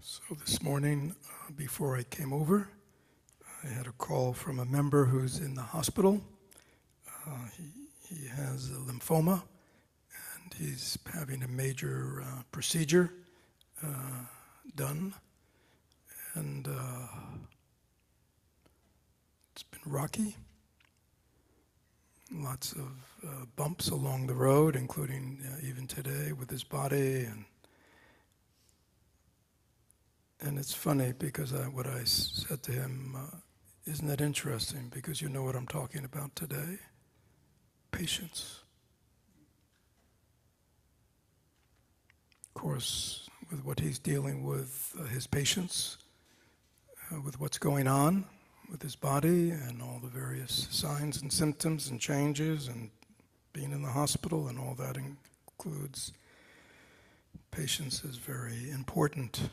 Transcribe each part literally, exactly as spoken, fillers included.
So this morning, uh, before I came over, I had a call from a member who's in the hospital. Uh, he, he has a lymphoma, and he's having a major uh, procedure uh, done. And uh, it's been rocky. Lots of uh, bumps along the road, including uh, even today with his body. And and it's funny because I, what I s- said to him, uh, isn't that interesting? Because you know what I'm talking about today? Patience. Of course, with what he's dealing with, uh, his patience, uh, with what's going on with his body and all the various signs and symptoms and changes and being in the hospital and all that includes patience is very important.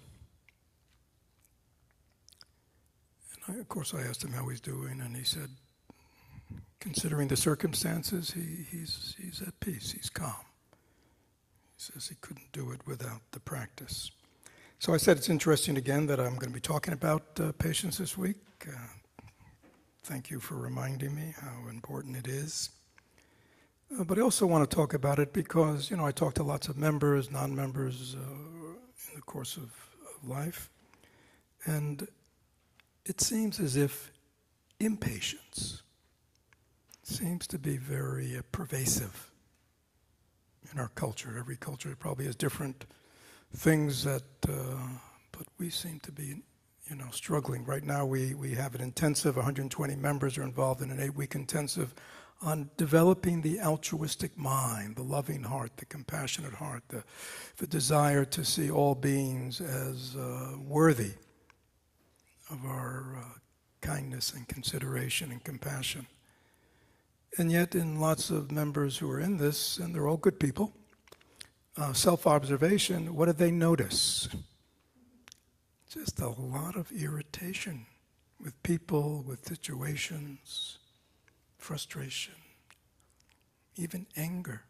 And I, of course, I asked him how he's doing, and he said, considering the circumstances, he, he's, he's at peace, he's calm. He says he couldn't do it without the practice. So I said it's interesting again that I'm going to be talking about uh, patience this week. Uh, thank you for reminding me how important it is. Uh, but I also want to talk about it because, you know, I talk to lots of members, non-members uh, in the course of, of life. And it seems as if impatience seems to be very uh, pervasive in our culture. Every culture probably has different things that, uh, but we seem to be, you know, struggling. Right now we, we have an intensive, one hundred twenty members are involved in an eight-week intensive on developing the altruistic mind, the loving heart, the compassionate heart, the, the desire to see all beings as uh, worthy of our uh, kindness and consideration and compassion. And yet in lots of members who are in this, and they're all good people, uh, self-observation, what do they notice? Just a lot of irritation with people, with situations, frustration, even anger.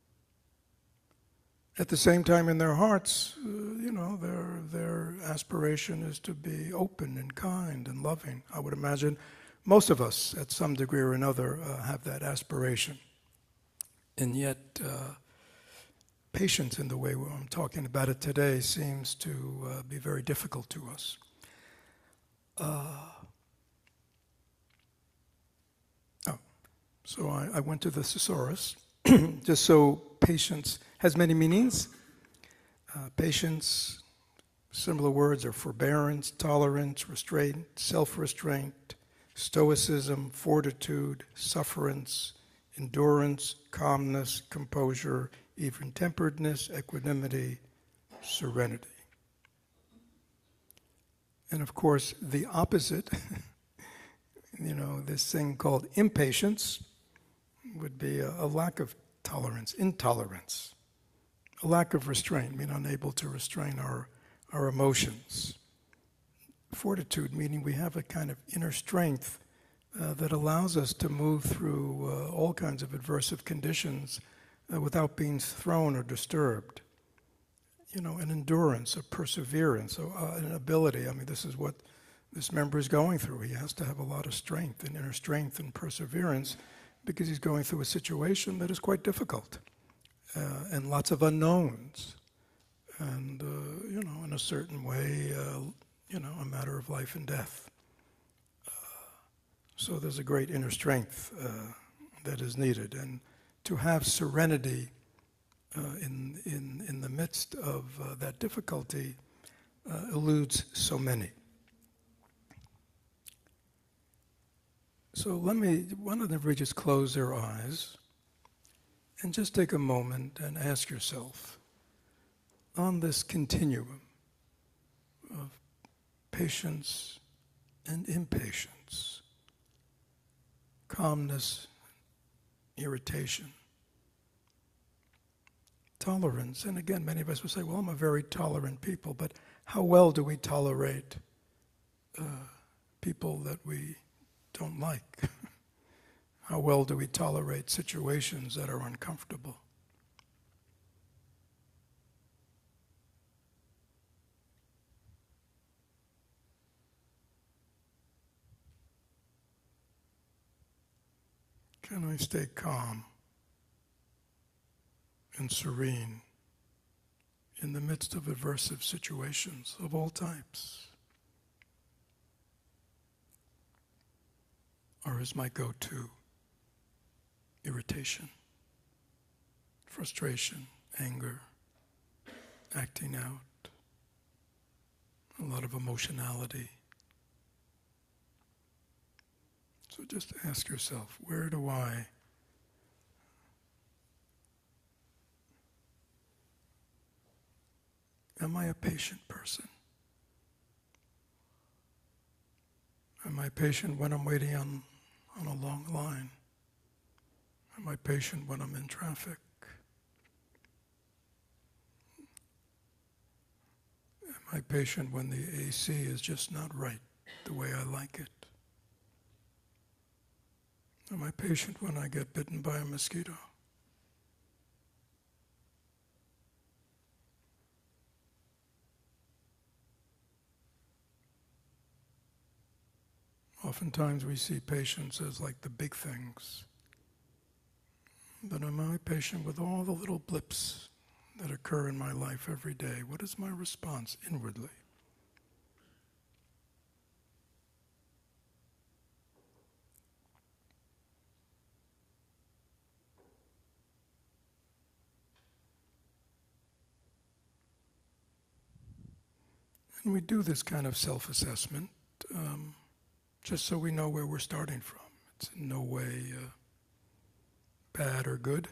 At the same time, in their hearts, uh, you know, their their aspiration is to be open and kind and loving. I would imagine most of us, at some degree or another, uh, have that aspiration. And yet, uh, patience in the way I'm talking about it today seems to uh, be very difficult to us. Uh, oh, so I, I went to the thesaurus, just so patience has many meanings. Uh, patience, similar words are forbearance, tolerance, restraint, self-restraint, stoicism, fortitude, sufferance, endurance, calmness, composure, even-temperedness, equanimity, serenity. And of course, the opposite, you know, this thing called impatience would be a, a lack of tolerance, intolerance. A lack of restraint, being unable to restrain our, our emotions. Fortitude, meaning we have a kind of inner strength uh, that allows us to move through uh, all kinds of adversive conditions uh, without being thrown or disturbed. You know, an endurance, a perseverance, a, uh, an ability. I mean, this is what this member is going through. He has to have a lot of strength and inner strength and perseverance because he's going through a situation that is quite difficult. Uh, and lots of unknowns, and uh, you know, in a certain way, uh, you know, a matter of life and death. Uh, so there's a great inner strength uh, that is needed, and to have serenity uh, in in in the midst of uh, that difficulty uh, eludes so many. So let me. Why don't everybody just close their eyes? And just take a moment and ask yourself, on this continuum of patience and impatience, calmness, irritation, tolerance, and again, many of us will say, well, I'm a very tolerant people, but how well do we tolerate uh, people that we don't like? How well do we tolerate situations that are uncomfortable? Can I stay calm and serene in the midst of aversive situations of all types? Or is my go-to irritation, frustration, anger, acting out, a lot of emotionality? So just ask yourself, where do I am I a patient person? Am I patient when I'm waiting on, on a long line? Am I patient when I'm in traffic? Am I patient when the A C is just not right the way I like it? Am I patient when I get bitten by a mosquito? Oftentimes we see patience as like the big things. But am I patient with all the little blips that occur in my life every day? What is my response inwardly? And we do this kind of self-assessment um, just so we know where we're starting from. It's in no way uh, bad or good.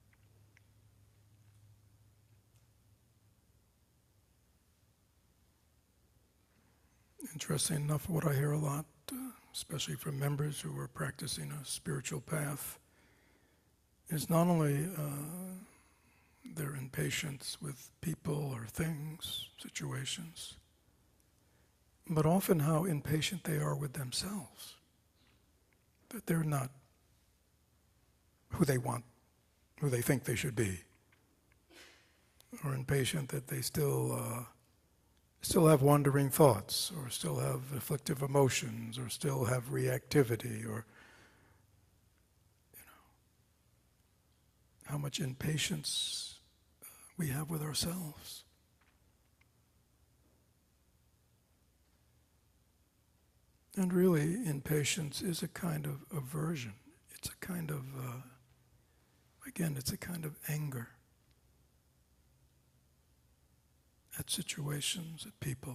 Interesting enough, what I hear a lot, uh, especially from members who are practicing a spiritual path, is not only uh, their impatience with people or things, situations, but often how impatient they are with themselves. That they're not who they want, who they think they should be. Or impatient that they still uh, still have wandering thoughts, or still have afflictive emotions, or still have reactivity, or you know, how much impatience we have with ourselves. And really, impatience is a kind of aversion. It's a kind of, uh, again, it's a kind of anger at situations, at people.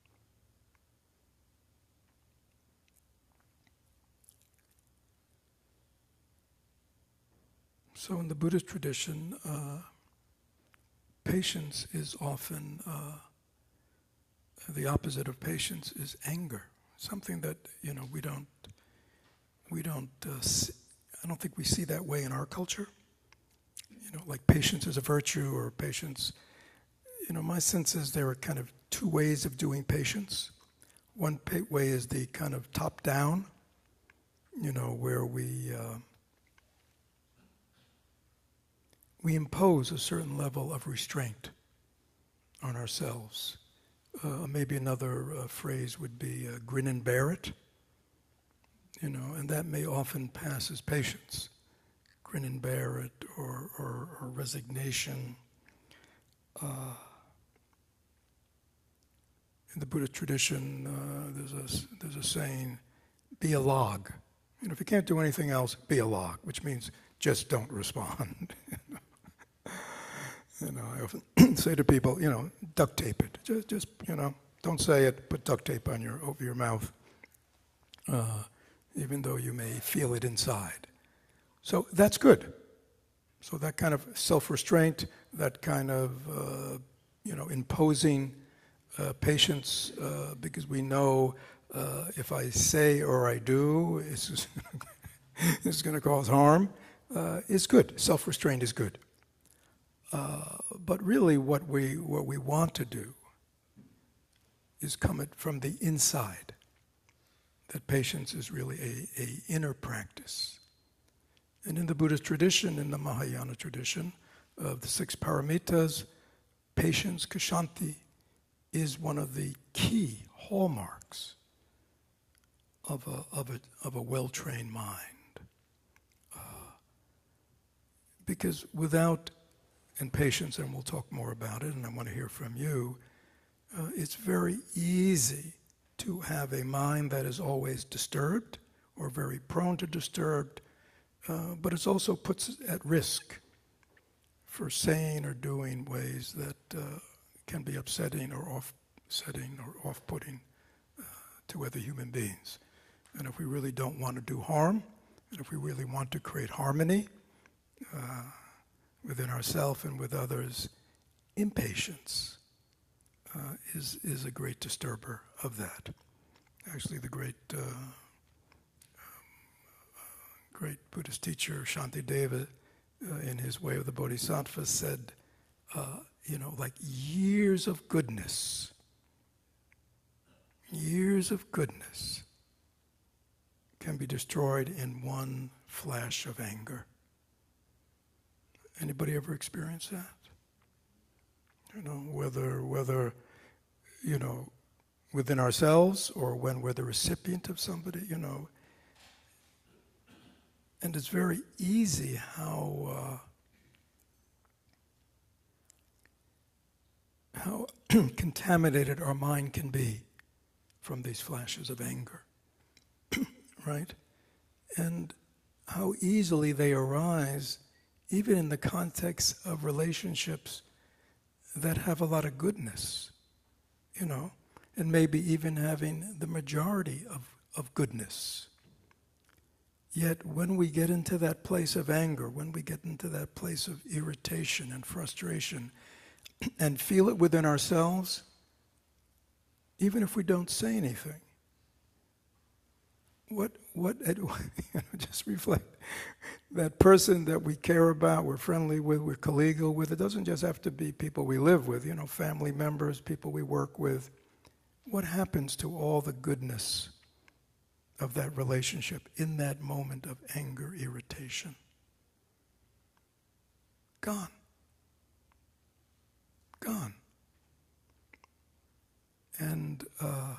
So in the Buddhist tradition, uh, patience is often, uh, the opposite of patience is anger. Something that, you know, we don't, we don't, uh, see, I don't think we see that way in our culture. You know, like patience is a virtue, or patience, you know, my sense is there are kind of two ways of doing patience. One pa- way is the kind of top-down, you know, where we, uh, we impose a certain level of restraint on ourselves. Uh, maybe another uh, phrase would be uh, grin and bear it, you know, and that may often pass as patience. Grin and bear it, or, or, or resignation. Uh, in the Buddhist tradition, uh, there's a there's a saying, "Be a log." You know, if you can't do anything else, be a log, which means just don't respond. You know, I often say to people, you know, duct tape it. Just, just you know, don't say it. Put duct tape on your over your mouth, uh, even though you may feel it inside. So that's good. So that kind of self-restraint, that kind of uh, you know, imposing uh, patience, uh, because we know uh, if I say or I do, it's it's going to cause harm. Uh, is good. Self-restraint is good. Uh, but really what we what we want to do is come it from the inside. That patience is really a, a inner practice. And in the Buddhist tradition, in the Mahayana tradition of the six paramitas, patience, kshanti, is one of the key hallmarks of a, of a, of a well-trained mind. Uh, because without, and patience, and we'll talk more about it, and I want to hear from you, uh, it's very easy to have a mind that is always disturbed or very prone to disturbed, uh, but it also puts us at risk for saying or doing ways that uh, can be upsetting or offsetting or off-putting uh, to other human beings. And if we really don't want to do harm, and if we really want to create harmony uh, within ourselves and with others, impatience uh, is, is a great disturber of that. Actually, the great uh, um, great Buddhist teacher Shantideva, uh, in his Way of the Bodhisattva, said, uh, you know, like years of goodness, years of goodness can be destroyed in one flash of anger. Anybody ever experienced that? You know, whether, whether, you know, within ourselves or when we're the recipient of somebody, you know. And it's very easy how, uh, how contaminated our mind can be from these flashes of anger, right? And how easily they arise even in the context of relationships that have a lot of goodness, you know, and maybe even having the majority of, of goodness. Yet when we get into that place of anger, when we get into that place of irritation and frustration, and feel it within ourselves, even if we don't say anything, what, what, just reflect, that person that we care about, we're friendly with, we're collegial with, it doesn't just have to be people we live with, you know, family members, people we work with. What happens to all the goodness of that relationship in that moment of anger, irritation? Gone. Gone. And uh,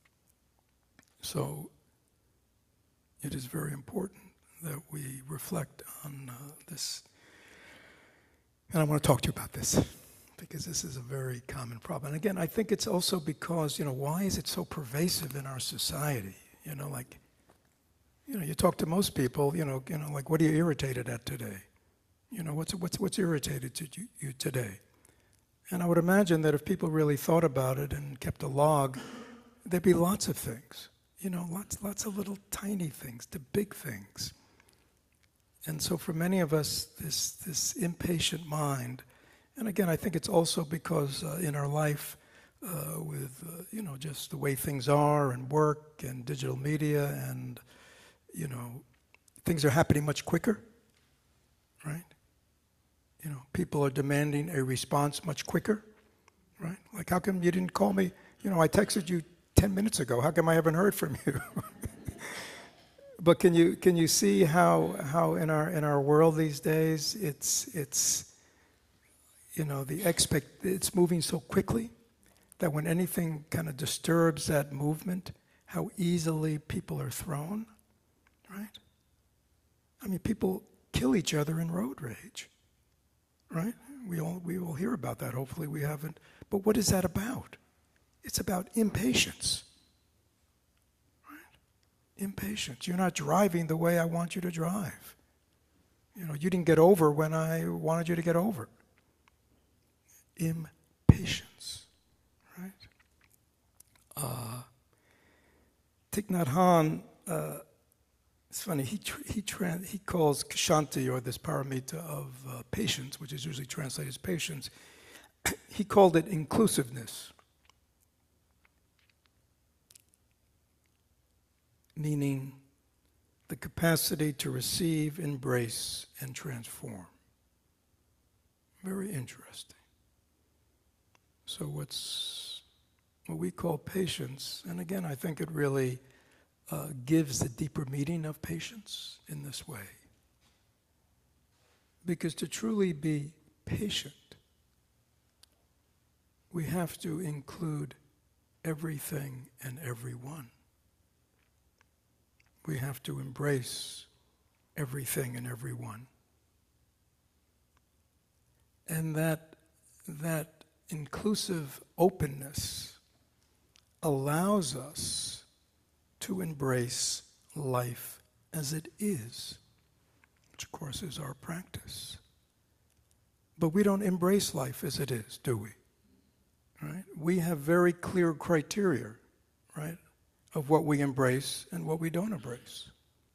so it is very important that we reflect on uh, this. And I want to talk to you about this, because this is a very common problem. And again, I think it's also because, you know, why is it so pervasive in our society? You know, like, you know, you talk to most people, you know, you know, like, what are you irritated at today? You know, what's what's what's irritated to you, you today? And I would imagine that if people really thought about it and kept a log, there'd be lots of things. You know, lots lots of little tiny things to big things. And so for many of us, this this impatient mind, and again, I think it's also because uh, in our life, uh, with, uh, you know, just the way things are and work and digital media and, you know, things are happening much quicker, right? You know, people are demanding a response much quicker, right? Like, how come you didn't call me? You know, I texted you ten minutes ago. How come I haven't heard from you? But can you can you see how how in our in our world these days it's it's you know the expect it's moving so quickly that when anything kind of disturbs that movement, how easily people are thrown, right? I mean, people kill each other in road rage, right? We all we all hear about that. Hopefully, we haven't. But what is that about? It's about impatience. Impatience. You're not driving the way I want you to drive. You know, you didn't get over when I wanted you to get over. Impatience, right? Uh, Thich Nhat Hanh, uh, it's funny, he tr- he tran- he calls Kshanti, or this paramita of uh, patience, which is usually translated as patience, he called it inclusiveness. Meaning the capacity to receive, embrace, and transform. Very interesting. So what's what we call patience, and again, I think it really uh, gives the deeper meaning of patience in this way. Because to truly be patient, we have to include everything and everyone. We have to embrace everything and everyone. And that, that inclusive openness allows us to embrace life as it is, which of course is our practice. But we don't embrace life as it is, do we? Right? We have very clear criteria, right, of what we embrace and what we don't embrace.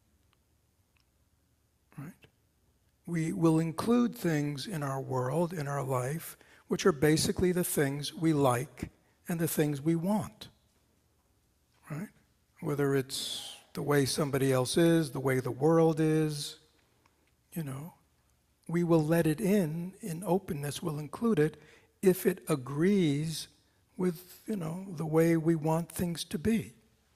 Right? We will include things in our world, in our life, which are basically the things we like and the things we want. Right? Whether it's the way somebody else is, the way the world is, you know, we will let it in, in openness, we'll include it if it agrees with, you know, the way we want things to be.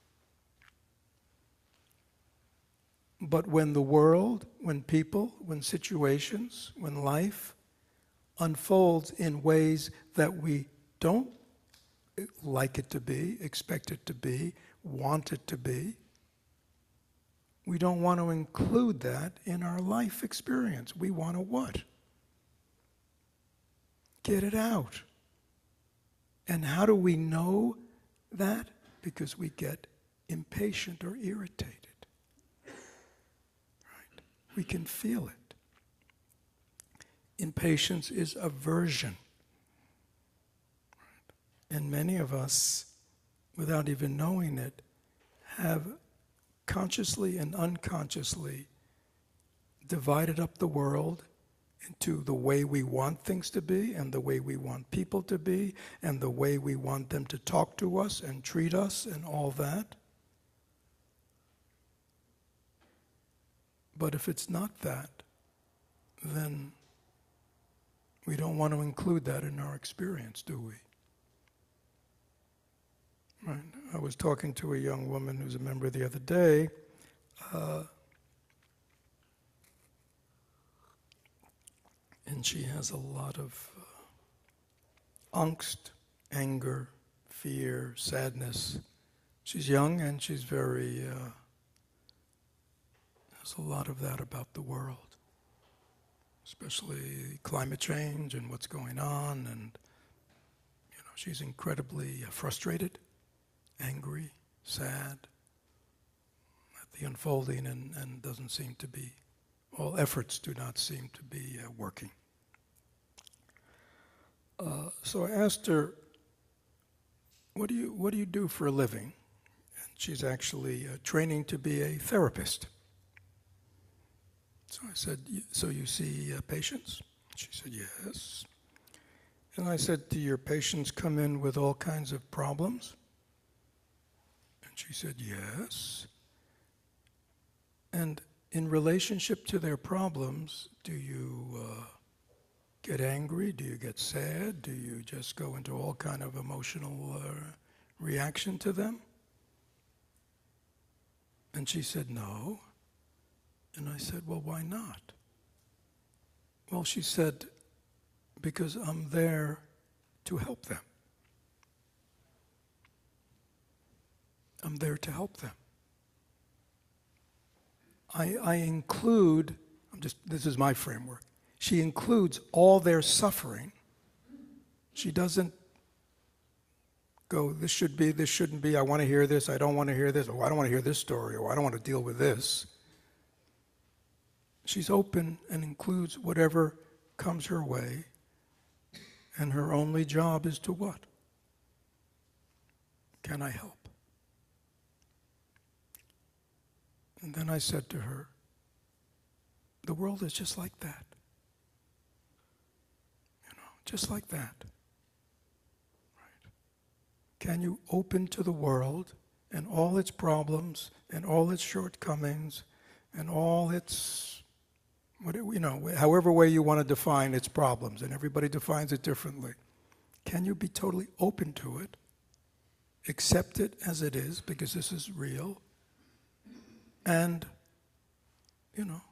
But when the world, when people, when situations, when life unfolds in ways that we don't like it to be, expect it to be, want it to be, we don't want to include that in our life experience. We want to what? Get it out. And how do we know that? Because we get impatient or irritated. Right? We can feel it. Impatience is aversion. Right? And many of us, without even knowing it, have consciously and unconsciously divided up the world into the way we want things to be and the way we want people to be and the way we want them to talk to us and treat us and all that. But if it's not that, then we don't want to include that in our experience, do we? Right. I was talking to a young woman who's a member the other day. Uh, and she has a lot of uh, angst, anger, fear, sadness. She's young and she's very, uh, there's a lot of that about the world, especially climate change and what's going on. And, you know, she's incredibly uh, frustrated, angry, sad at the unfolding, and, and doesn't seem to be, all efforts do not seem to be uh, working. Uh, so I asked her, what do you what do you do for a living? And she's actually uh, training to be a therapist. So I said, so you see uh, patients? She said, yes. And I said, do your patients come in with all kinds of problems? And she said, yes. And in relationship to their problems, do you uh, get angry? Do you get sad? Do you just go into all kind of emotional uh, reaction to them? And she said, no. And I said, well, why not? Well, she said, because I'm there to help them. I'm there to help them. I, I include, I'm just, this is my framework. She includes all their suffering. She doesn't go, this should be, this shouldn't be, I want to hear this, I don't want to hear this, or I don't want to hear this story, or I don't want to deal with this. She's open and includes whatever comes her way, and her only job is to what? Can I help? And then I said to her, the world is just like that. You know, just like that. Right? Can you open to the world and all its problems and all its shortcomings and all its, what you know, however way you want to define its problems, and everybody defines it differently. Can you be totally open to it, accept it as it is, because this is real, and, you know,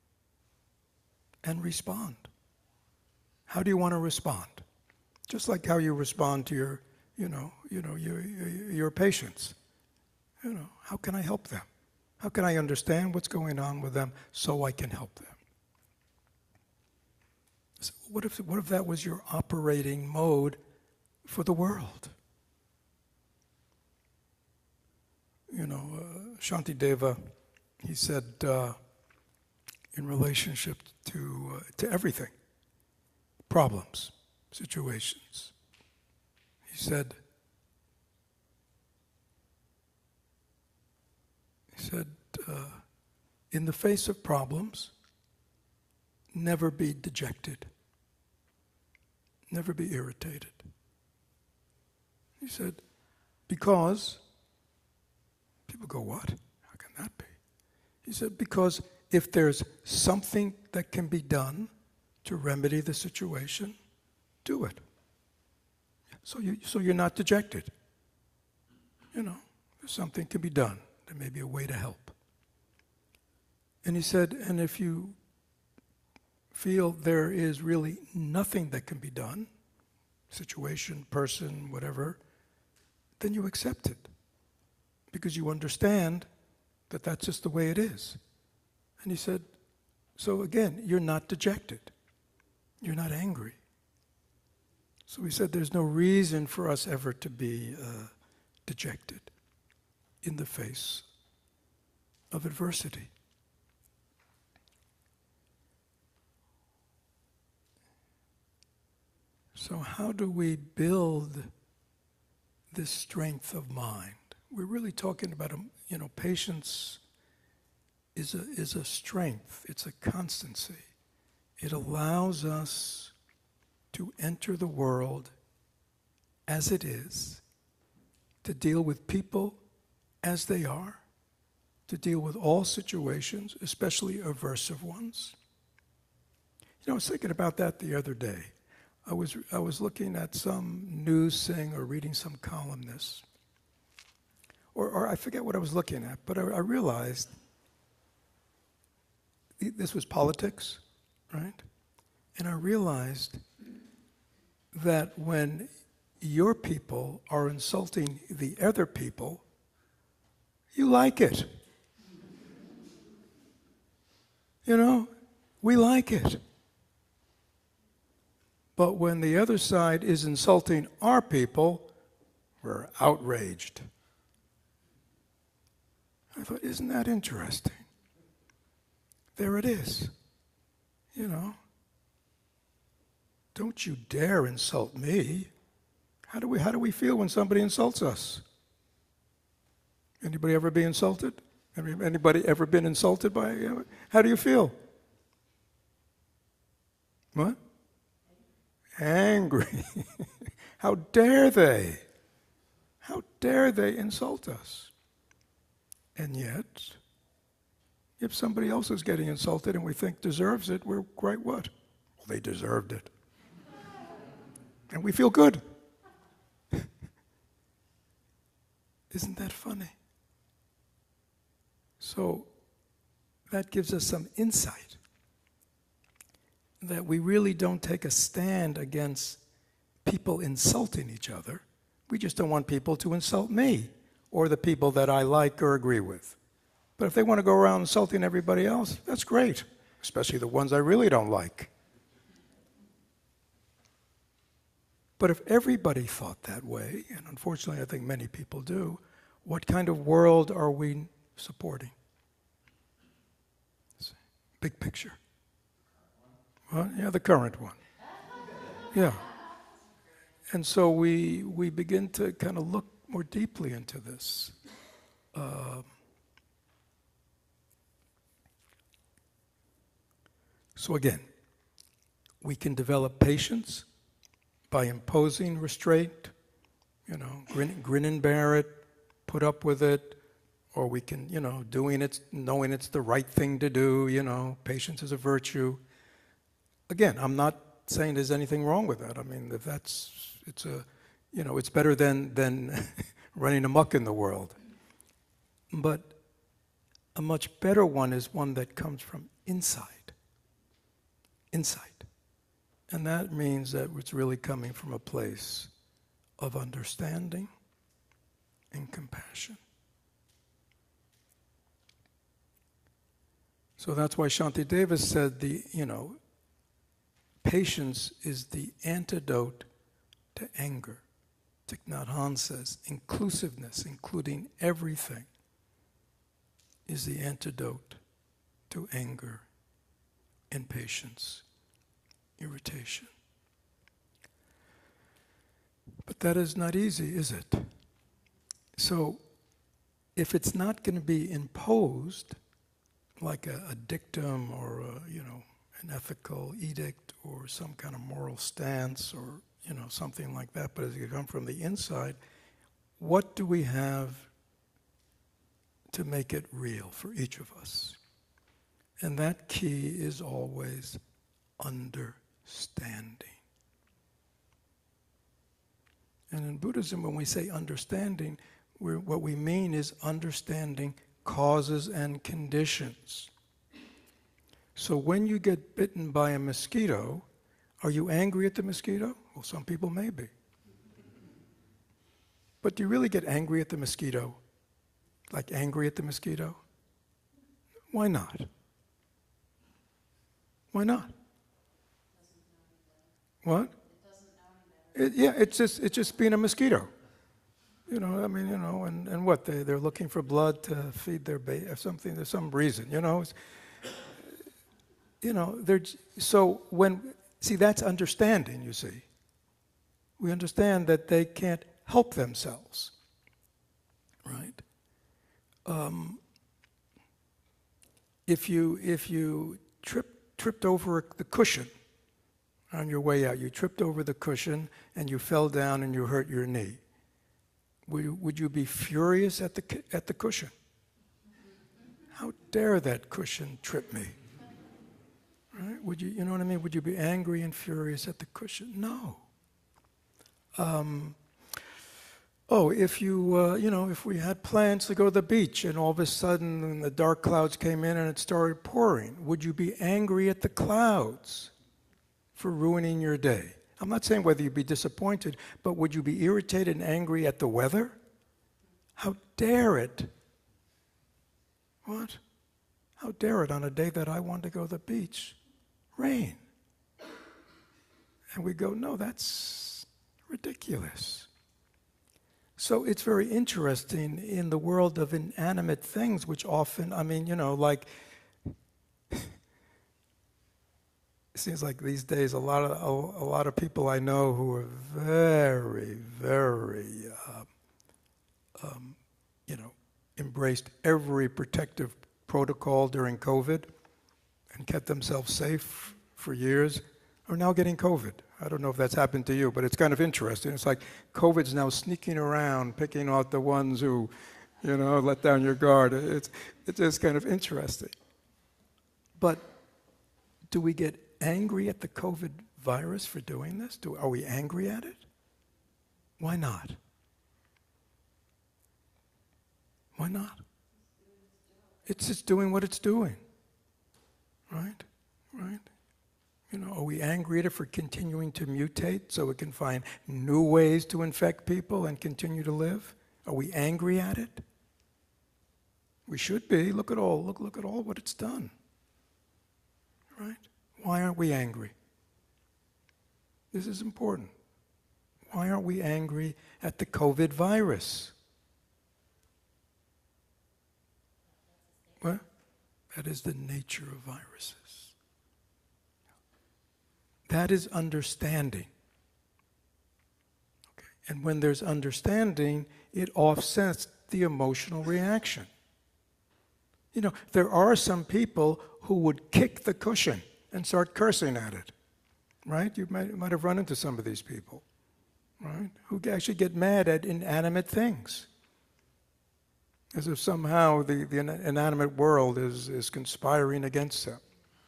and respond? How do you want to respond? Just like how you respond to your, you know, you know, your, your, your patients. You know, how can I help them? How can I understand what's going on with them so I can help them? What if, what if that was your operating mode for the world? You know, uh, Shantideva, he said, uh, in relationship to uh, to everything, problems, situations, he said, he said, uh, in the face of problems, never be dejected, never be irritated. He said, because, people go, what? How can that be? He said, because if there's something that can be done to remedy the situation, do it. So, you, so you're not dejected. You know, if something can be done, there may be a way to help. And he said, and if you feel there is really nothing that can be done, situation, person, whatever, then you accept it. Because you understand that that's just the way it is. And he said, so again, you're not dejected. You're not angry. So he said there's no reason for us ever to be uh, dejected in the face of adversity. So how do we build this strength of mind? We're really talking about, a, you know, patience is a, is a strength. It's a constancy. It allows us to enter the world as it is, to deal with people as they are, to deal with all situations, especially aversive ones. You know, I was thinking about that the other day. I was I was looking at some news thing or reading some columnist, or, or I forget what I was looking at, but I, I realized this was politics, right? And I realized that when your people are insulting the other people, you like it. You know, we like it. But when the other side is insulting our people, we're outraged. I thought, isn't that interesting? There it is. You know, don't you dare insult me. How do we, how do we feel when somebody insults us? Anybody ever be insulted? Anybody ever been insulted by, you know, how do you feel? What? Angry. How dare they? How dare they insult us? And yet, if somebody else is getting insulted and we think deserves it, we're quite what? Well, they deserved it. And we feel good. Isn't that funny? So that gives us some insight that we really don't take a stand against people insulting each other. We just don't want people to insult me or the people that I like or agree with. But if they want to go around insulting everybody else, that's great, especially the ones I really don't like. But if everybody thought that way, and unfortunately I think many people do, what kind of world are we supporting? Big picture. Well, yeah, the current one. Yeah. And so we we begin to kind of look more deeply into this. Uh, so again, we can develop patience by imposing restraint, you know, grin, grin and bear it, put up with it, or we can, you know, doing it, knowing it's the right thing to do, you know, patience is a virtue. Again, I'm not saying there's anything wrong with that. I mean, if that's, it's a, you know, it's better than, than running amok in the world. But a much better one is one that comes from inside. Insight. And that means that it's really coming from a place of understanding and compassion. So that's why Shantideva said the, you know, Patience is the antidote to anger. Thich Nhat Hanh says, inclusiveness, including everything, is the antidote to anger, impatience, irritation. But that is not easy, is it? So, if it's not going to be imposed, like a, a dictum or a, you know, an ethical edict or some kind of moral stance or, you know, something like that, but as you come from the inside, what do we have to make it real for each of us? And that key is always understanding. And in Buddhism, when we say understanding, we're, what we mean is understanding causes and conditions. So when you get bitten by a mosquito, are you angry at the mosquito? Well, some people may be. But do you really get angry at the mosquito? Like angry at the mosquito? Why not? Why not? What? It, yeah, it's just it's just being a mosquito. You know, I mean, you know, and, and what? They, they're looking for blood to feed their baby or something. There's some reason, you know. It's, you know, they're, so when, see, that's understanding, you see. We understand that they can't help themselves, right? Um, if you if you trip, tripped over the cushion on your way out, you tripped over the cushion and you fell down and you hurt your knee, would you, would you be furious at the at the cushion? How dare that cushion trip me? Right? Would you, you know what I mean? Would you be angry and furious at the cushion? No. Um, oh, if you, uh, you know, if we had plans to go to the beach and all of a sudden the dark clouds came in and it started pouring, would you be angry at the clouds for ruining your day? I'm not saying whether you'd be disappointed, but would you be irritated and angry at the weather? How dare it? What? How dare it on a day that I want to go to the beach? Rain. And we go, no, that's ridiculous. So it's very interesting in the world of inanimate things, which often, I mean, you know, like, it seems like these days a lot of a, a lot of people I know who are very, very, uh, um, you know, embraced every protective protocol during COVID and kept themselves safe for years, are now getting COVID. I don't know if that's happened to you, but it's kind of interesting. It's like COVID's now sneaking around, picking out the ones who, you know, let down your guard. It's, it's just kind of interesting. But do we get angry at the COVID virus for doing this? Do, are we angry at it? Why not? Why not? It's just doing what it's doing. Right? Right? You know, are we angry at it for continuing to mutate so it can find new ways to infect people and continue to live? Are we angry at it? We should be. Look at all, look, look at all what it's done. Right? Why aren't we angry? This is important. Why aren't we angry at the COVID virus? What? That is the nature of viruses. That is understanding. Okay. And when there's understanding, it offsets the emotional reaction. You know, there are some people who would kick the cushion and start cursing at it, right? You might, might have run into some of these people, right? Who actually get mad at inanimate things. As if somehow the, the inanimate world is, is conspiring against them.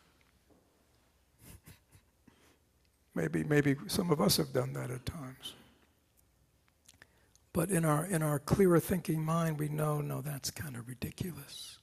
Maybe, maybe some of us have done that at times. But in our, in our clearer thinking mind, we know, no, that's kind of ridiculous.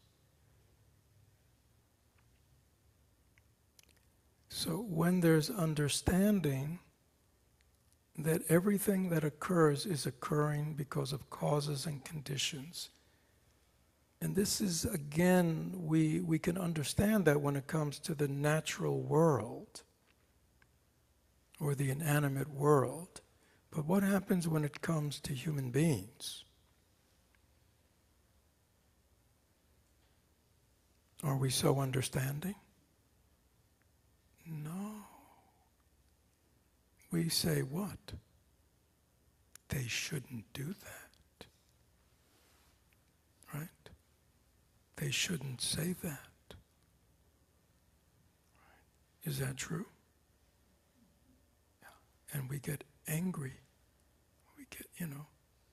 So when there's understanding that everything that occurs is occurring because of causes and conditions, and this is, again, we, we can understand that when it comes to the natural world. or the inanimate world. But what happens when it comes to human beings? Are we so understanding? No. We say what? They shouldn't do that. Right? They shouldn't say that. Is that true? Yeah. And we get angry. We get, you know,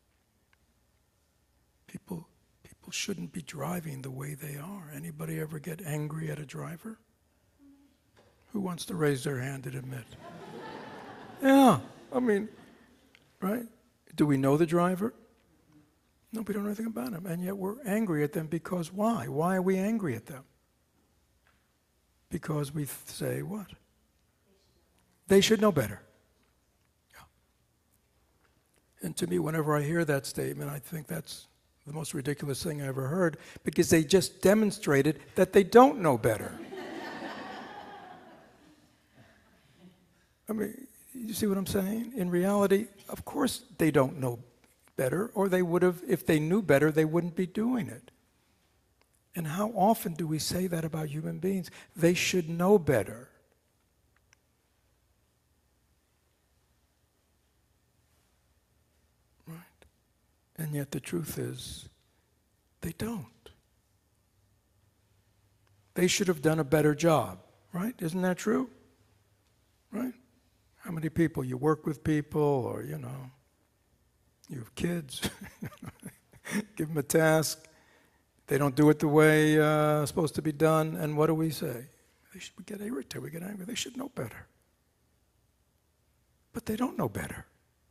people people shouldn't be driving the way they are. Anybody ever get angry at a driver? Who wants to raise their hand and admit? Yeah, I mean, right? Do we know the driver? No, we don't know anything about him. And yet we're angry at them because why? Why are we angry at them? Because we say what? They should know better. Yeah. And to me, whenever I hear that statement, I think that's the most ridiculous thing I ever heard, because they just demonstrated that they don't know better. I mean, you see what I'm saying? In reality, of course they don't know better, or they would have, if they knew better, they wouldn't be doing it. And how often do we say that about human beings? They should know better. Right? And yet the truth is, they don't. They should have done a better job, right? Isn't that true? Right? How many people, you work with people, or, you know, you have kids, give them a task, they don't do it the way uh, it's supposed to be done, and what do we say? They should, we get irritated, we get angry, they should know better. But they don't know better.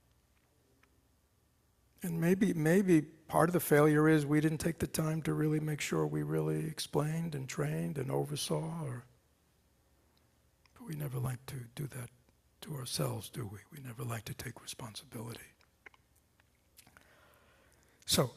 And maybe, maybe part of the failure is we didn't take the time to really make sure we really explained and trained and oversaw, or, but we never like to do that to ourselves, do we? We never like to take responsibility. So,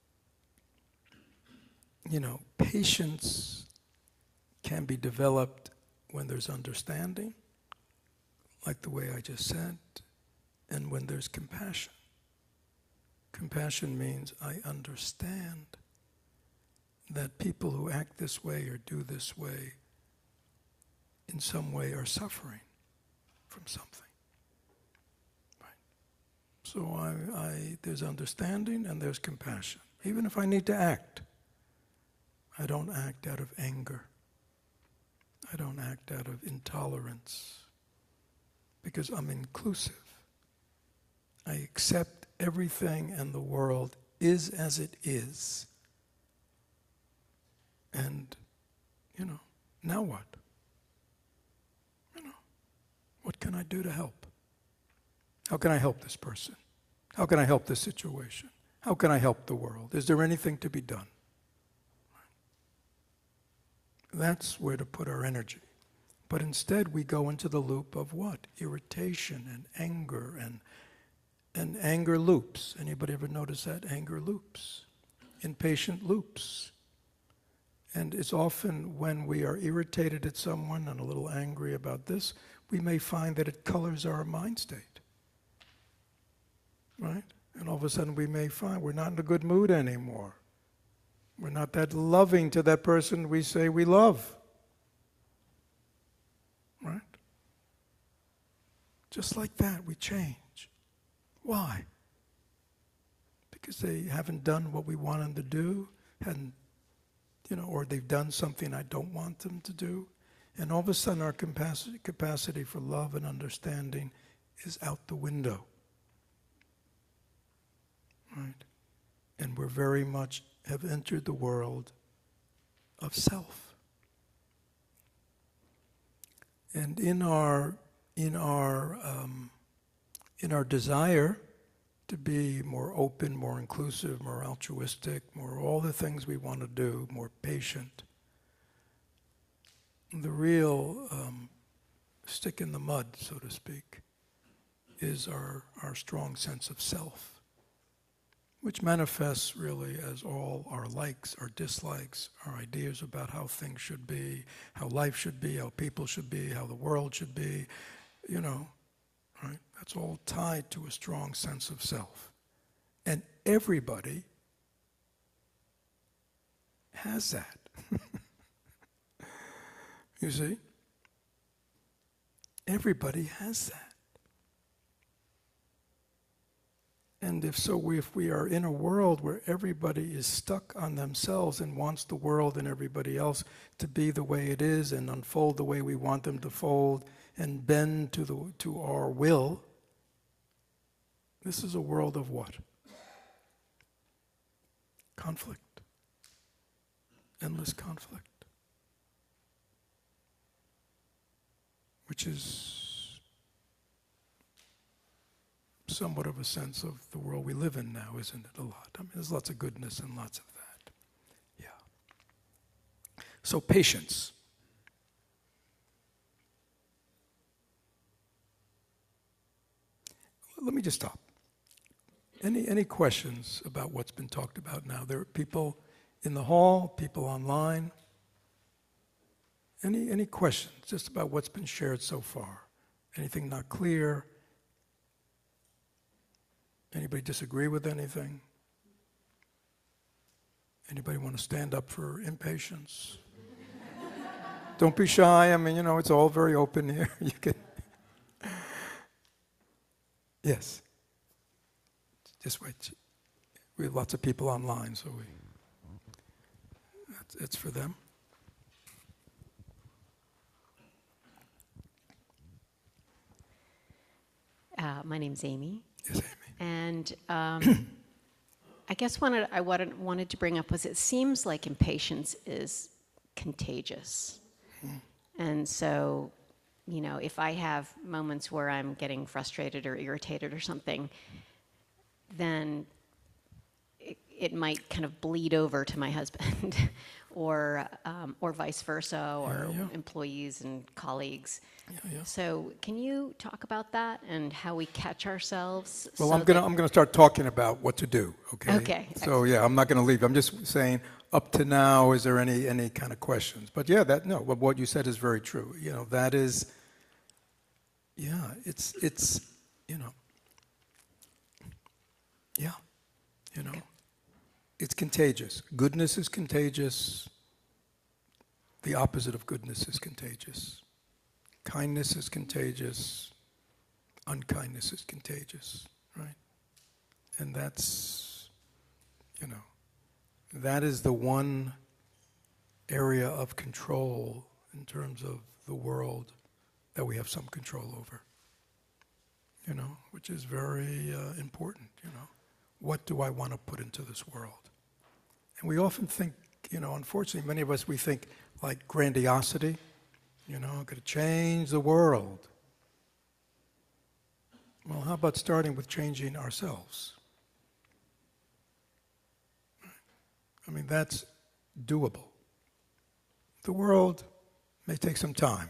you know, patience can be developed when there's understanding, like the way I just said, and when there's compassion. Compassion means I understand that people who act this way or do this way in some way are suffering from something. Right? So I, I, there's understanding and there's compassion. Even if I need to act, I don't act out of anger. I don't act out of intolerance, because I'm inclusive. I accept everything in the world is as it is. And, you know, now what? You know, what can I do to help? How can I help this person? How can I help this situation? How can I help the world? Is there anything to be done? That's where to put our energy. But instead we go into the loop of what? Irritation and anger, and and anger loops. Anybody ever notice that? Anger loops. Impatient loops. And it's often when we are irritated at someone and a little angry about this, we may find that it colors our mind state. Right? And all of a sudden we may find we're not in a good mood anymore. We're not that loving to that person we say we love. Right? Just like that, we change. Why? Because they haven't done what we want them to do, hadn't, you know, or they've done something I don't want them to do. And all of a sudden our capacity, capacity for love and understanding is out the window. Right? And we're very much have entered the world of self. And in our in our um, in our desire to be more open, more inclusive, more altruistic, more all the things we want to do, more patient, the real um, stick in the mud, so to speak, is our, our strong sense of self, which manifests really as all our likes, our dislikes, our ideas about how things should be, how life should be, how people should be, how the world should be, you know. right? That's all tied to a strong sense of self. And everybody has that. You see? Everybody has that. And if so, we, if we are in a world where everybody is stuck on themselves and wants the world and everybody else to be the way it is and unfold the way we want them to fold and bend to the to our will, this is a world of what? Conflict. Endless conflict. Which is somewhat of a sense of the world we live in now, isn't it? A lot. I mean, there's lots of goodness and lots of that. Yeah. So patience. Let me just stop. Any any questions about what's been talked about now? There are people in the hall, people online. Any any questions just about what's been shared so far? Anything not clear? Anybody disagree with anything? Anybody want to stand up for impatience? Don't be shy. I mean, you know, it's all very open here. You can. Yes. Just wait. We have lots of people online, so we. That's, it's for them. Uh, my name's Amy. Yes, Amy. And um, I guess what I wanted, wanted to bring up was it seems like impatience is contagious. Mm. And so, you know, if I have moments where I'm getting frustrated or irritated or something, then it, it might kind of bleed over to my husband or um, or vice versa, or yeah, yeah. employees and colleagues. Yeah, yeah. So can you talk about that and how we catch ourselves? Well, so I'm gonna I'm gonna start talking about what to do. Okay. Okay. So yeah, I'm not gonna leave. I'm just saying, up to now, is there any any kind of questions? But yeah, that no, what you said is very true. You know, that is. Yeah, it's it's you know. Yeah, you know, okay. It's contagious. Goodness is contagious. The opposite of goodness is contagious. Kindness is contagious. Unkindness is contagious, right? And that's, you know, that is the one area of control in terms of the world that we have some control over, you know, which is very uh, important, you know. What do I want to put into this world? And we often think, you know, unfortunately, many of us, we think like grandiosity, you know, I'm going to change the world. Well, how about starting with changing ourselves? I mean, that's doable. The world may take some time.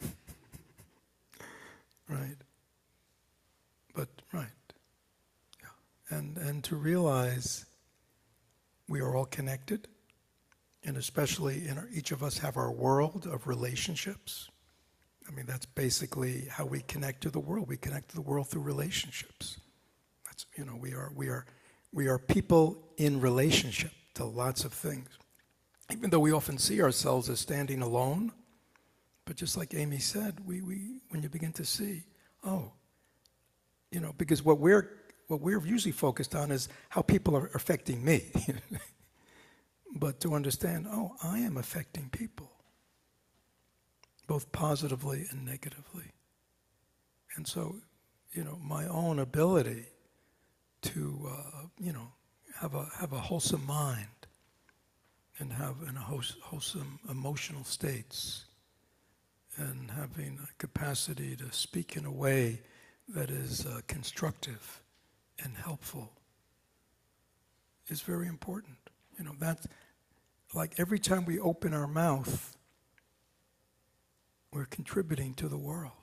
Right? But, right. Yeah. And, and to realize we are all connected, and especially in our, each of us have our world of relationships. I mean, that's basically how we connect to the world. We connect to the world through relationships. That's, you know, we are we are we are people in relationship to lots of things. Even though we often see ourselves as standing alone, but just like Amy said, we, we when you begin to see, oh, you know, because what we're what we're usually focused on is how people are affecting me. But to understand, oh, I am affecting people, both positively and negatively. And so, you know, my own ability to, uh, you know, have a have a wholesome mind and have an wholesome emotional states and having a capacity to speak in a way that is uh, constructive and helpful is very important. You know, that's like every time we open our mouth, we're contributing to the world.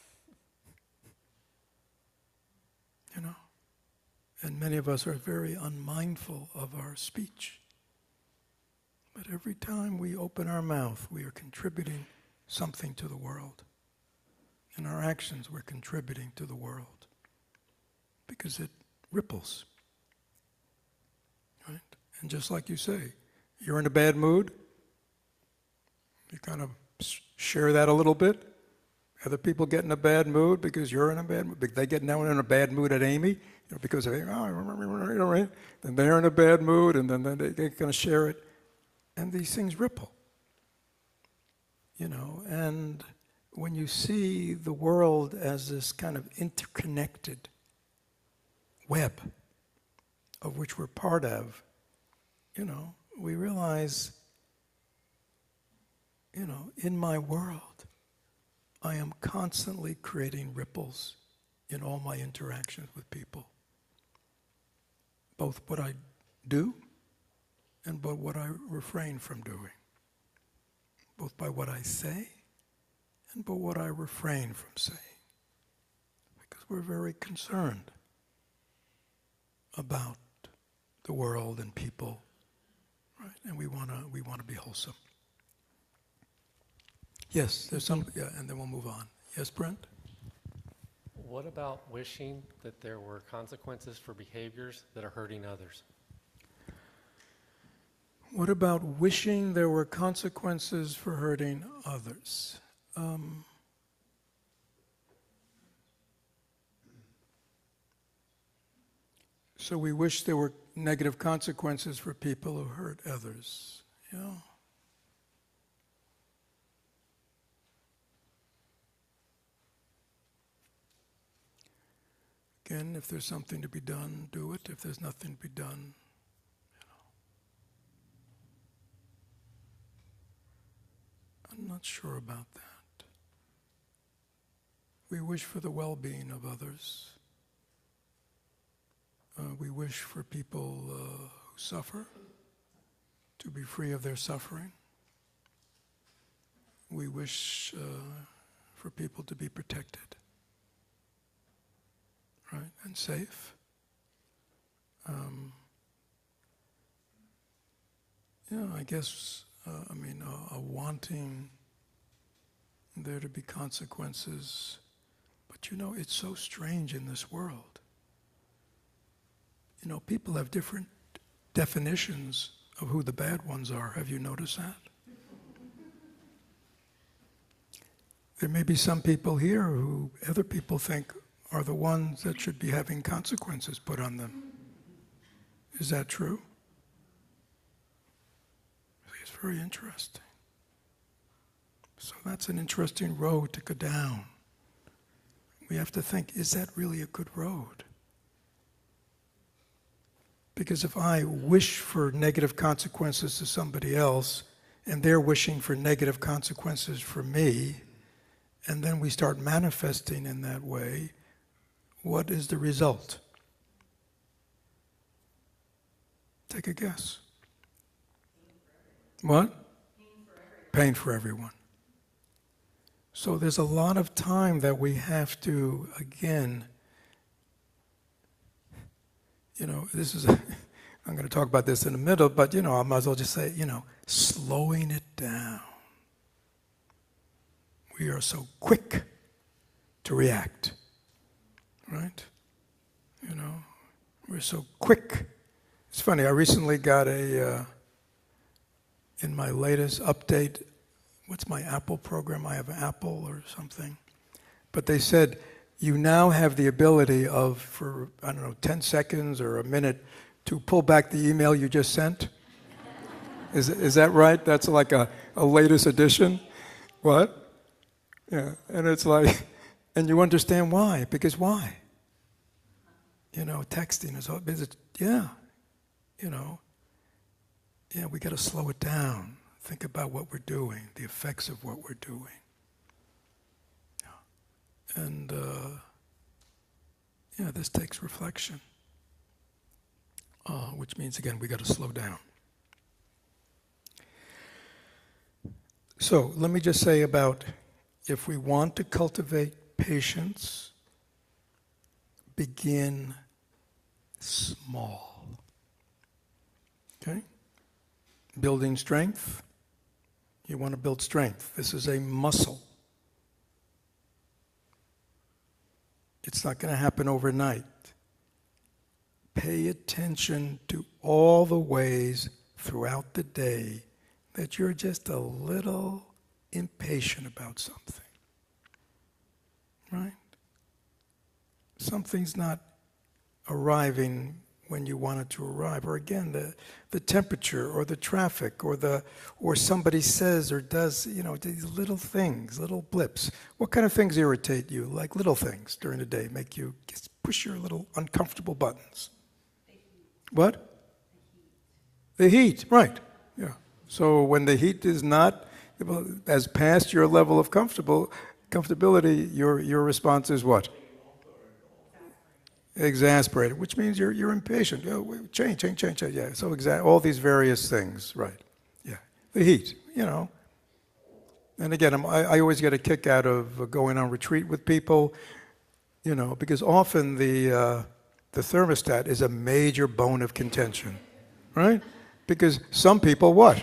You know? And many of us are very unmindful of our speech. But every time we open our mouth, we are contributing something to the world. In our actions, we're contributing to the world because it ripples. Right? And just like you say, you're in a bad mood, you kind of share that a little bit. Other people get in a bad mood because you're in a bad mood. They get now in a bad mood at Amy, you know, because they, oh, you know, right? Then they're in a bad mood, and then they, they're going to share it. And these things ripple. You know, and when you see the world as this kind of interconnected web of which we're part of, you know, we realize, you know, in my world, I am constantly creating ripples in all my interactions with people. Both what I do and by what I refrain from doing. Both by what I say and by what I refrain from saying. Because we're very concerned about the world and people, right? And we want to we want to be wholesome. Yes, there's some, yeah, and then we'll move on. Yes, Brent? What about wishing that there were consequences for behaviors that are hurting others? What about wishing there were consequences for hurting others? Um, so we wish there were negative consequences for people who hurt others. Yeah. Again, if there's something to be done, do it. If there's nothing to be done, you know. I'm not sure about that. We wish for the well-being of others. Uh, we wish for people uh, who suffer to be free of their suffering. We wish uh, for people to be protected. Right, and safe. Um, yeah, I guess, uh, I mean, a, a wanting there to be consequences. But you know, it's so strange in this world. You know, people have different definitions of who the bad ones are. Have you noticed that? There may be some people here who other people think are the ones that should be having consequences put on them. Is that true? It's very interesting. So that's an interesting road to go down. We have to think, is that really a good road? Because if I wish for negative consequences to somebody else, and they're wishing for negative consequences for me, and then we start manifesting in that way, what is the result? Take a guess. What? Pain for everyone. So there's a lot of time that we have to, again, you know, this is, a, I'm going to talk about this in a minute, but, you know, I might as well just say, you know, slowing it down. We are so quick to react. Right? You know, we're so quick. It's funny, I recently got a, uh, in my latest update, what's my Apple program? I have Apple or something. But they said, you now have the ability of, for, I don't know, ten seconds or a minute, to pull back the email you just sent. Is, is that right? That's like a, a latest edition? What? Yeah, and it's like, and you understand why, because why? You know, texting is, is it, yeah, you know, yeah, we got to slow it down. Think about what we're doing, the effects of what we're doing. Yeah. And, uh, yeah, this takes reflection, uh, which means, again, we got to slow down. So let me just say about, if we want to cultivate patience, begin small. Okay? Building strength. You want to build strength. This is a muscle. It's not going to happen overnight. Pay attention to all the ways throughout the day that you're just a little impatient about something. Right? Something's not arriving when you want it to arrive. Or again, the, the temperature or the traffic or the or somebody says or does, you know, these little things, little blips. What kind of things irritate you? Like little things during the day make you just push your little uncomfortable buttons. What? The heat, right. Yeah. So when the heat is not as past your level of comfortable comfortability, your your response is what? Exasperated, which means you're you're impatient. Oh, change, change, change, change. Yeah. So exa- all these various things, right? Yeah. The heat, you know. And again, I'm, I, I always get a kick out of going on retreat with people, you know, because often the uh, the thermostat is a major bone of contention, right? Because some people what?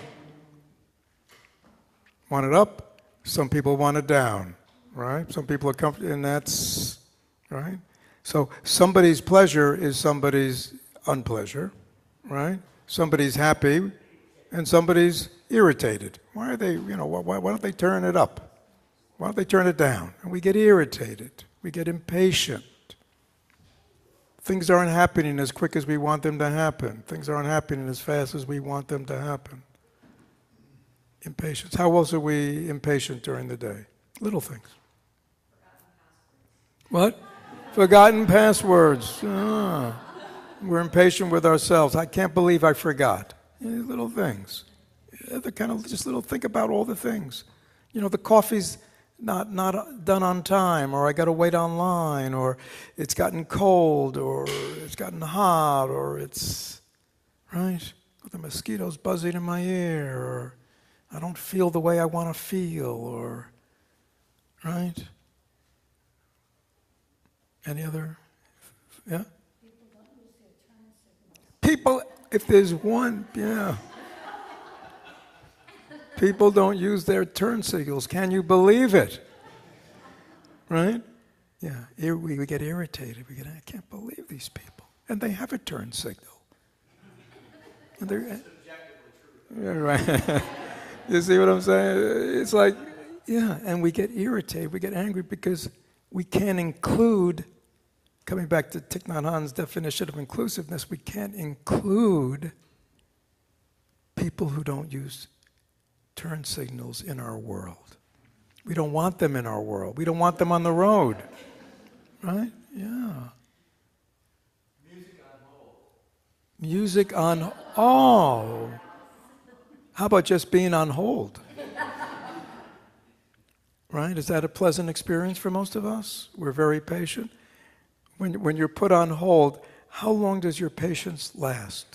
Want it up. Some people want it down, right? Some people are comfortable, and that's right. So somebody's pleasure is somebody's unpleasure, right? Somebody's happy and somebody's irritated. Why are they, you know, why, why don't they turn it up? Why don't they turn it down? And we get irritated. We get impatient. Things aren't happening as quick as we want them to happen. Things aren't happening as fast as we want them to happen. Impatience. How else are we impatient during the day? Little things. What? Forgotten passwords. Ah, we're impatient with ourselves. I can't believe I forgot. Yeah, little things. Yeah, the kind of just little think about all the things. You know, the coffee's not not done on time, or I got to wait online, or it's gotten cold, or it's gotten hot, or it's right. The mosquitoes buzzing in my ear, or I don't feel the way I want to feel, or right. Any other? Yeah? People, if there's one, yeah. People don't use their turn signals. Can you believe it? Right? Yeah. Ir- we, we get irritated. We get, I can't believe these people. And they have a turn signal. And they're, yeah, right. You see what I'm saying? It's like, yeah, and we get irritated. We get angry because we can't include, coming back to Thich Nhat Hanh's definition of inclusiveness, we can't include people who don't use turn signals in our world. We don't want them in our world. We don't want them on the road. Right? Yeah. Music on hold. Music on, oh. How about just being on hold? Right? Is that a pleasant experience for most of us? We're very patient. When, when you're put on hold, how long does your patience last?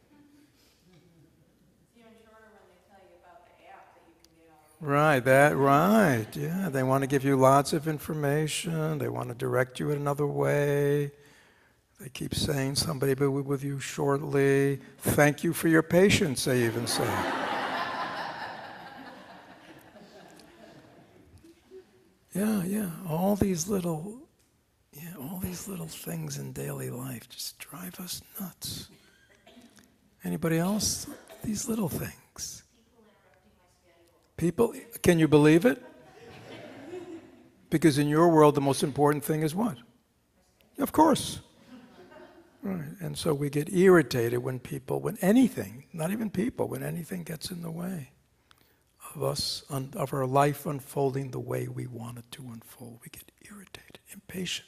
It's even shorter when they tell you about the app that you can get on. Right, that, right, yeah. They want to give you lots of information. They want to direct you in another way. They keep saying somebody will be with you shortly. Thank you for your patience, they even say. Yeah, yeah, all these little, yeah, all these little things in daily life just drive us nuts. Anybody else? These little things. People, can you believe it? Because in your world, the most important thing is what? Of course. Right, and so we get irritated when people, when anything, not even people, when anything gets in the way of us, of our life unfolding the way we want it to unfold. We get irritated, impatient.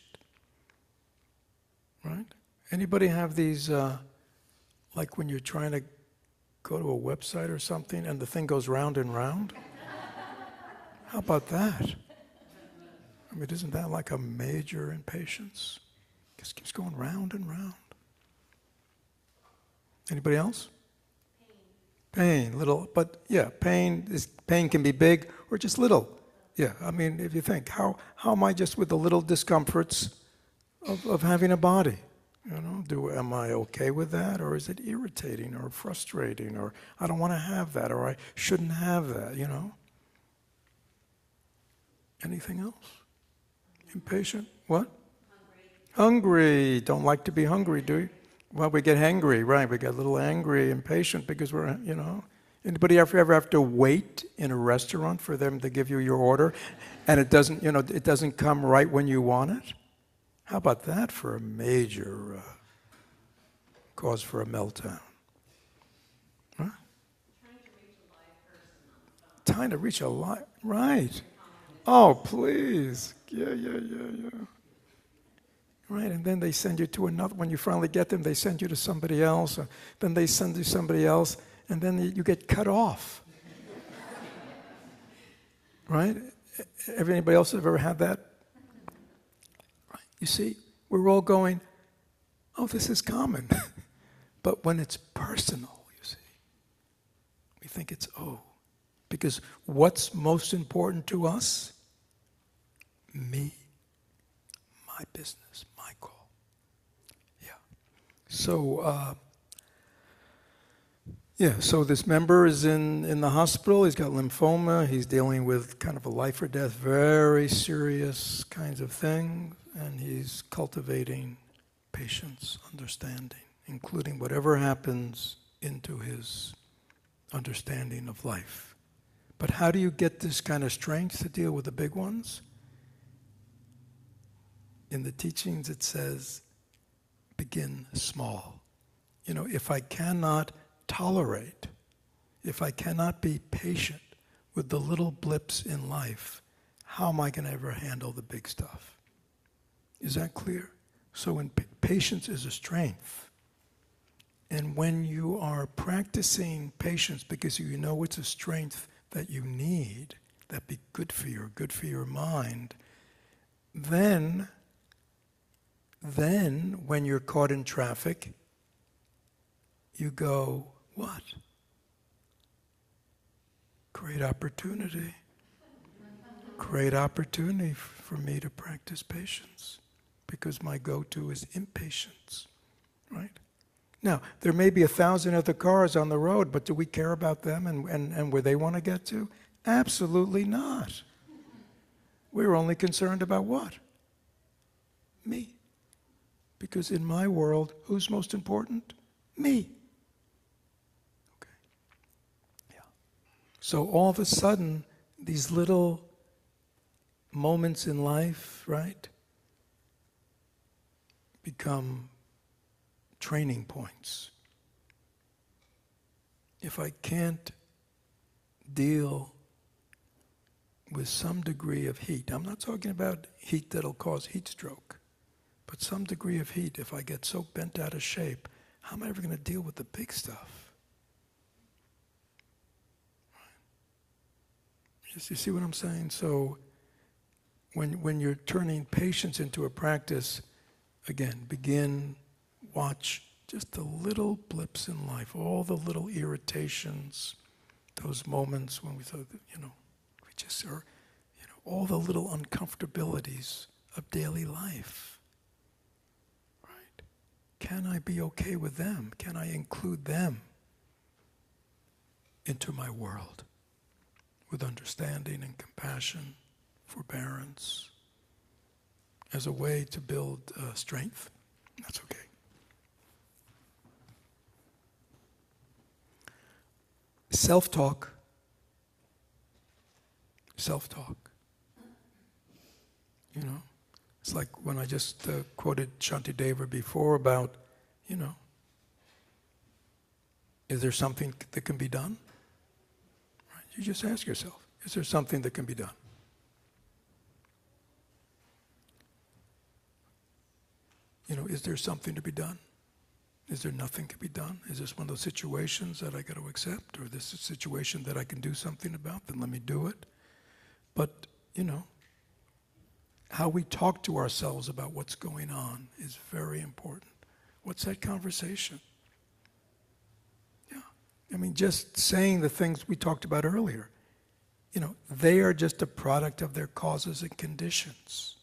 Right? Anybody have these, uh, like when you're trying to go to a website or something and the thing goes round and round? How about that? I mean, isn't that like a major impatience? It just keeps going round and round. Anybody else? Pain, little, but yeah, pain is pain can be big or just little. Yeah, I mean, if you think, how how am I just with the little discomforts of, of having a body? You know, do am I okay with that, or is it irritating or frustrating, or I don't want to have that, or I shouldn't have that? You know. Anything else? Impatient? What? Hungry. Don't like to be hungry, do you? Well, we get hangry, right? We get a little angry, impatient because we're, you know. Anybody ever ever have to wait in a restaurant for them to give you your order, and it doesn't, you know, it doesn't come right when you want it? How about that for a major uh, cause for a meltdown? Huh? Trying to reach a live, right? Oh, please, yeah, yeah, yeah, yeah. Right, and then they send you to another. When you finally get them, they send you to somebody else. Or then they send you somebody else, and then you get cut off. Right? Have anybody else ever had that? Right. You see, we're all going, oh, this is common. But when it's personal, you see, we think it's oh. Because what's most important to us? Me. My business, my call. Yeah. So, uh, yeah, so this member is in, in the hospital. He's got lymphoma. He's dealing with kind of a life or death, very serious kinds of things. And he's cultivating patience, understanding, including whatever happens into his understanding of life. But how do you get this kind of strength to deal with the big ones? In the teachings it says, begin small. You know, if I cannot tolerate, if I cannot be patient with the little blips in life, how am I going to ever handle the big stuff? Is that clear? So in, patience is a strength. And when you are practicing patience because you know it's a strength that you need, that be good for you, good for your mind, then Then, when you're caught in traffic, you go, what? Great opportunity. Great opportunity for me to practice patience, because my go-to is impatience, right? Now, there may be a thousand other cars on the road, but do we care about them and, and, and where they want to get to? Absolutely not. We're only concerned about what? Me. Because in my world, who's most important? Me. Okay. Yeah. So all of a sudden, these little moments in life, right, become training points. If I can't deal with some degree of heat, I'm not talking about heat that'll cause heat stroke, but some degree of heat, if I get so bent out of shape, how am I ever going to deal with the big stuff? Right. You see what I'm saying? So when, when you're turning patience into a practice, again, begin, watch just the little blips in life, all the little irritations, those moments when we thought, you know, we just are, you know, all the little uncomfortabilities of daily life. Can I be okay with them? Can I include them into my world with understanding and compassion, forbearance, as a way to build uh, strength? That's okay. Self-talk. Self-talk. You know? It's like when I just uh, quoted Shantideva before about, you know, is there something that can be done? Right? You just ask yourself, is there something that can be done? You know, is there something to be done? Is there nothing to be done? Is this one of those situations that I got to accept? Or this is a situation that I can do something about? Then let me do it. But, you know, how we talk to ourselves about what's going on is very important. What's that conversation? Yeah. I mean, just saying the things we talked about earlier, you know, they are just a product of their causes and conditions.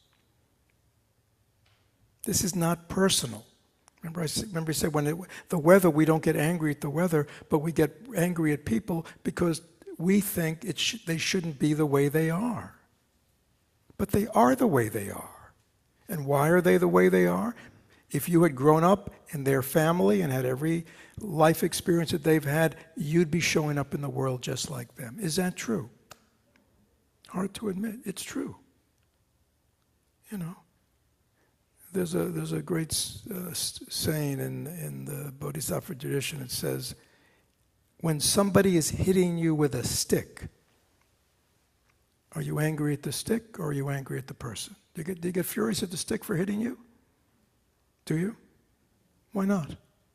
This is not personal. Remember I, remember I said when it, the weather, we don't get angry at the weather, but we get angry at people because we think it sh- they shouldn't be the way they are. But they are the way they are. And why are they the way they are? If you had grown up in their family and had every life experience that they've had, you'd be showing up in the world just like them. Is that true? Hard to admit. It's true. You know, there's a there's a great uh, saying in in the Bodhisattva tradition. It says, when somebody is hitting you with a stick, are you angry at the stick or are you angry at the person? Do you get, do you get furious at the stick for hitting you? Do you? Why not?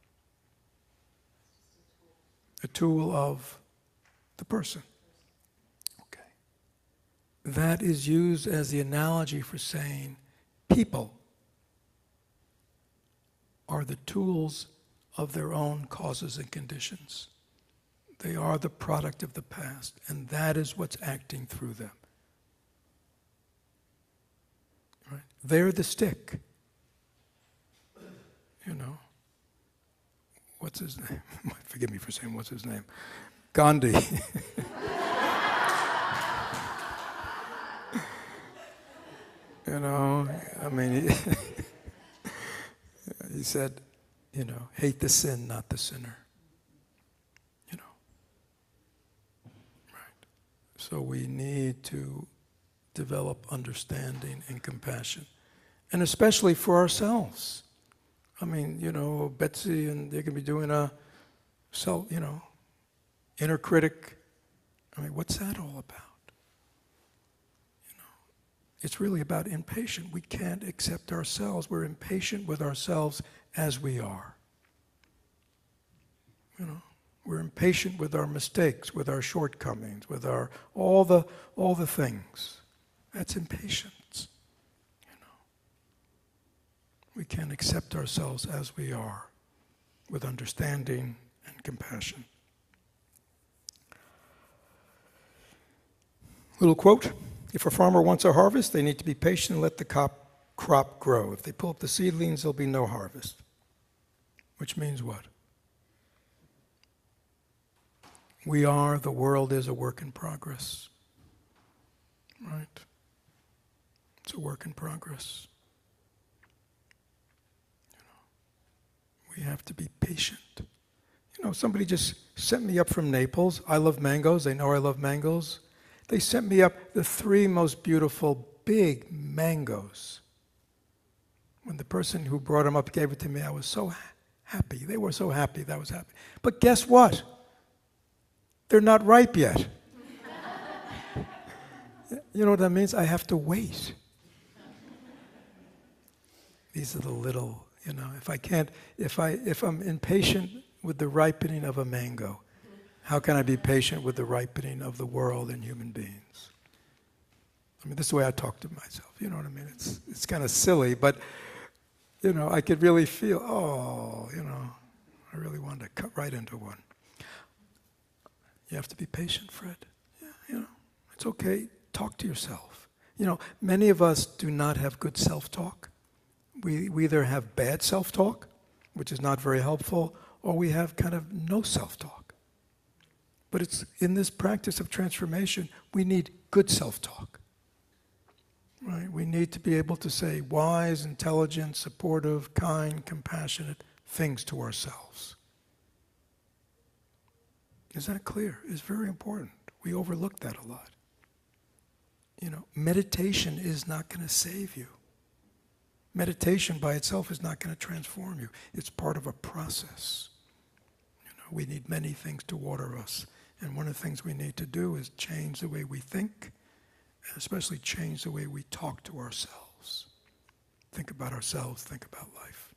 A tool of the person. Okay. That is used as the analogy for saying people are the tools of their own causes and conditions. They are the product of the past, and that is what's acting through them. Right? They're the stick. You know, what's his name? Forgive me for saying what's his name. Gandhi. You know, I mean, he, he said, you know, hate the sin, not the sinner. You know, right. So we need to develop understanding and compassion, and especially for ourselves. I mean, you know, Betsy and they can be doing a self, you know, inner critic. I mean, what's that all about? You know, it's really about impatient. We can't accept ourselves. We're impatient with ourselves as we are. You know, we're impatient with our mistakes, with our shortcomings, with our all the all the things. That's impatience. We can accept ourselves as we are, with understanding and compassion. Little quote, if a farmer wants a harvest, they need to be patient and let the crop, crop grow. If they pull up the seedlings, there'll be no harvest. Which means what? We are, the world is a work in progress. Right? It's a work in progress. We have to be patient. You know, somebody just sent me up from Naples. I love mangoes. They know I love mangoes. They sent me up the three most beautiful big mangoes. When the person who brought them up gave it to me, I was so ha- happy. They were so happy that I was happy. But guess what? They're not ripe yet. You know what that means? I have to wait. These are the little... You know, if I can't, if I, if I'm impatient with the ripening of a mango, how can I be patient with the ripening of the world and human beings? I mean, this is the way I talk to myself. You know what I mean? It's it's kind of silly, but you know, I could really feel, oh, you know, I really wanted to cut right into one. You have to be patient, Fred. Yeah, you know, it's okay. Talk to yourself. You know, many of us do not have good self-talk. We, we either have bad self-talk, which is not very helpful, or we have kind of no self-talk. But it's in this practice of transformation, we need good self-talk. Right? We need to be able to say wise, intelligent, supportive, kind, compassionate things to ourselves. Is that clear? It's very important. We overlook that a lot. You know, meditation is not going to save you. Meditation by itself is not going to transform you. It's part of a process. You know, we need many things to water us. And one of the things we need to do is change the way we think, and especially change the way we talk to ourselves. Think about ourselves, think about life.